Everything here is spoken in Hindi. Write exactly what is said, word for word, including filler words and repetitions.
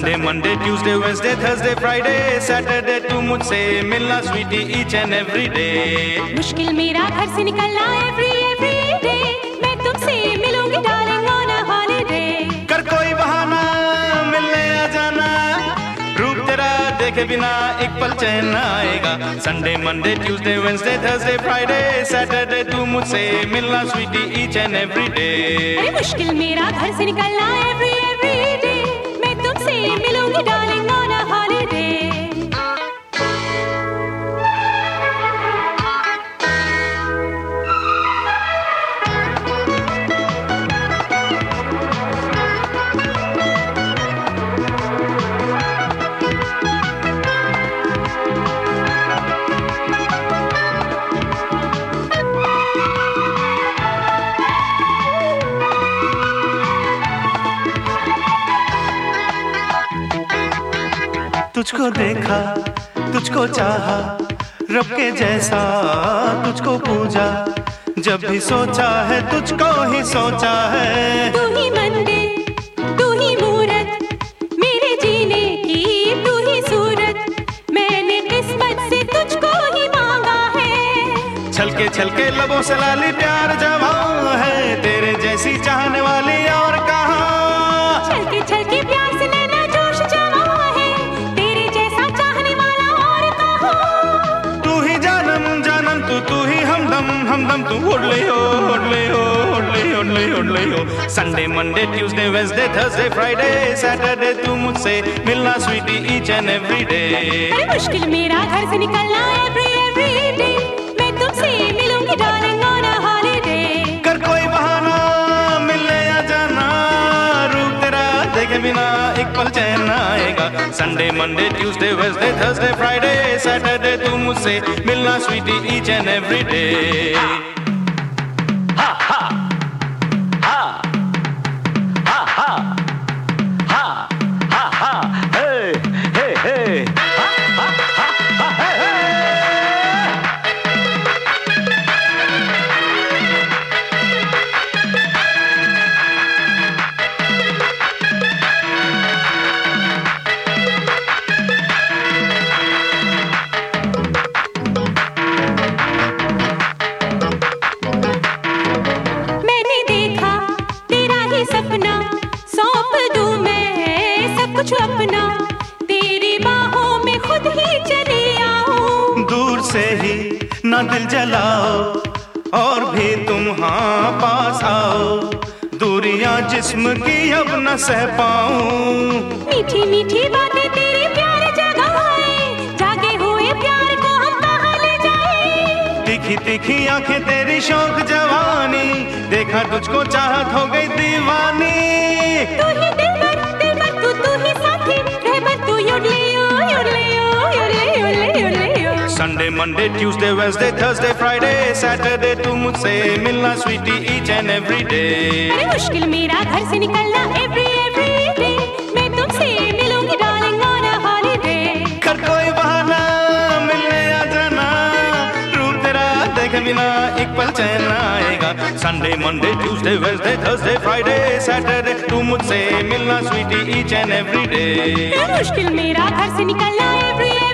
Sunday Monday Tuesday Wednesday Thursday Friday Saturday तू मुझसे मिलना sweetie each and every day. मुश्किल मेरा घर से निकलना एवरी एवरी डे, मैं तुमसे मिलूंगी डार्लिंग ऑन अ हॉलिडे। कर कोई बहाना मिलने आ जाना, रूप तेरा देखे बिना एक पल चैन न आएगा। Sunday Monday Tuesday Wednesday Thursday Friday Saturday तू मुझसे मिलना sweetie each and every day. अरे मुश्किल मेरा घर से निकलना एवरी एवरी डे, मैं तुमसे मिलूंगी डार्लिंग ऑन अ हॉलिडे। तुझको देखा तुझको चाहा रब के जैसा तुझको पूजा, जब भी सोचा है तुझको ही सोचा है। तू ही मंदिर तू ही मूरत मेरे जीने की, तू ही सूरत मैंने किस्मत से तुझको ही मांगा है। छलके छलके लबों से लाली प्यार जवा है, तेरे जैसी चाहने वाली और कहाँ। छलके छलके प्यार से नैना जोश जवा है, तेरे जैसा चाहने वाला और कहाँ। तू ही जानम जानम तू तू ही हमदम हमदम तू उड़ले हो उड़ले हो उड़ले हो उड़ले हो उड़ले हो। Sunday Monday Tuesday Wednesday Thursday Friday Saturday तू मुझसे मिलना sweetie each and every day. अरे मुश्किल मेरा घर से निकलना एवरी एवरी डे, मैं तुमसे मिलूंगी डार्लिंग ऑन अ हॉलिडे। कर कोई बहाना मिलने आ जाना, रूप तेरा देखे बिना एक पल चैन न आएगा। Sunday Monday Tuesday Wednesday Thursday Friday Saturday तू मुझसे मिलना sweetie each and every day. हा हा हा हा हा हा हा हा हे हे हे हा हा हा हा हे हे। मैंने देखा तेरा ही सपना, सौंप दूं मैं सब कुछ अपना, तेरी बाहों में खुद ही चली आऊं। दूर से ही ना दिल जलाओ और भी तुम हाँ पास आओ, दूरियां जिस्म की अब न सह पाऊं। मीठी मीठी बातें तेरे प्यार जगाए, जागे हुए प्यार को हम कहाँ ले जाए। तीखी तीखी आंखें तेरी शौक जवानी, देखा तुझको चाहत हो गई दीवानी। तू ही दिलबर दिलबर तू तू ही साथी रहबर, तू योडले यो योडले यो योडले योडले योडले यो। Sunday Monday Tuesday Wednesday Thursday Friday Saturday तू मुझसे मिलना sweetie each and every day. अरे मुश्किल मेरा घर से निकलना एवरी एवरी डे, मैं तुमसे मिलूंगी डार्लिंग ऑन अ हॉलिडे। कर कोई बहाना मिलने आ जाना, रूप तेरा देखे बिना एक पल चैन न आएगा। Sunday Monday Tuesday Wednesday Thursday Friday Saturday तू मुझसे मिलना sweetie each and every day. मुश्किल मेरा घर से निकलना एवरी